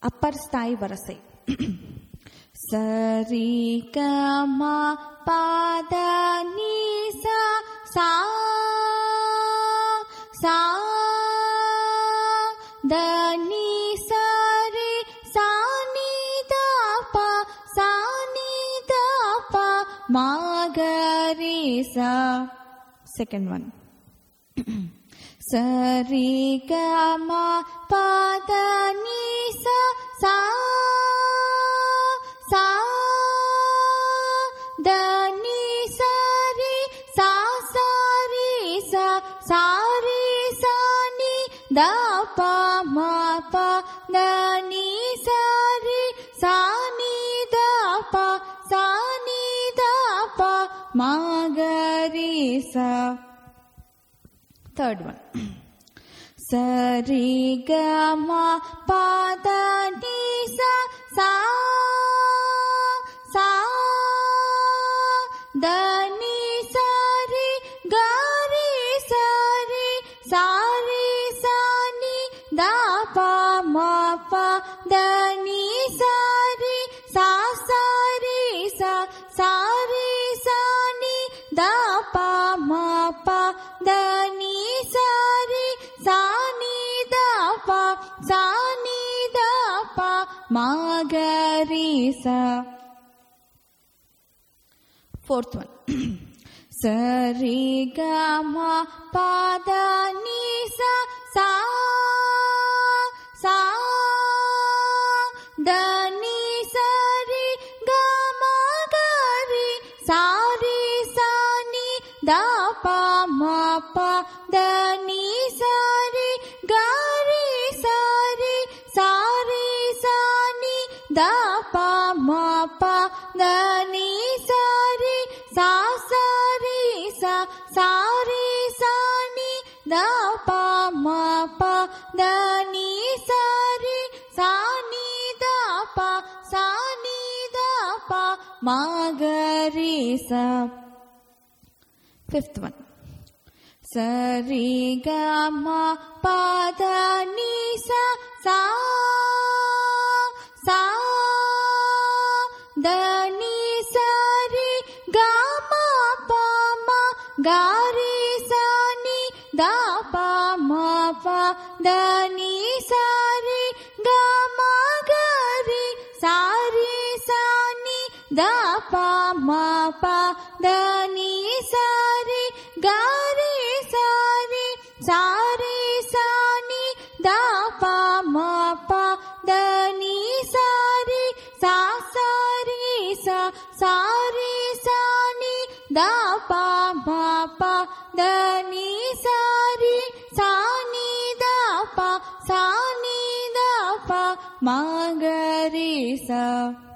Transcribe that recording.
அப்பர் ஸ்தாய் வரிசை. சரி க ம பத நீ சா சா சா த நீ சரி சா நீ த ப சா நீ த ப ம க ரி சா. Second one. சரி க ம பத நீ சா சா சா த நீ சரி சா சரி சா சரி சா நீ த ப ம ப த நீ சரி சா நீ த ப சா நீ த ப ம க ரி சா. Third one. Sari ga ma pa da ni sa sa sa da ni sa ri ga ri sa ri sa ri sa ni da pa ma pa da ni sa ri sa sa ri sa sa ri sa ni da pa ma pa da ni sa ri sa ni da pa sa ni da pa ma ga ri sa. Fourth one. Sa ri ga ma pa da ni sa sa sa da ni sa ri ga ma ga ri sa ri sa ni da pa ma pa da ni sa ri ga ri sa ri sa ri sa ni da pa ma pa da ni sa ri sa sa ri sa sa ri sa ni da pa ma pa da ni sa ri sa ni da pa sa ni da pa ma ga ri sa. Fifth one. Sa ri ga ma pa da ni sa sa sa da ni sa ri ga ma pa ma ga ri sa ni da pa ma pa da ni sa ri ga ma ga ri sa ri sa ni da pa ma pa da ni sa ri ga ri sa ri sa ri sa ni da pa ma pa da ni sa ri sa sa ri sa sa ri sa ni da pa ma pa da ni sa ri sa ni da pa sa ni da pa ma ga ri sa.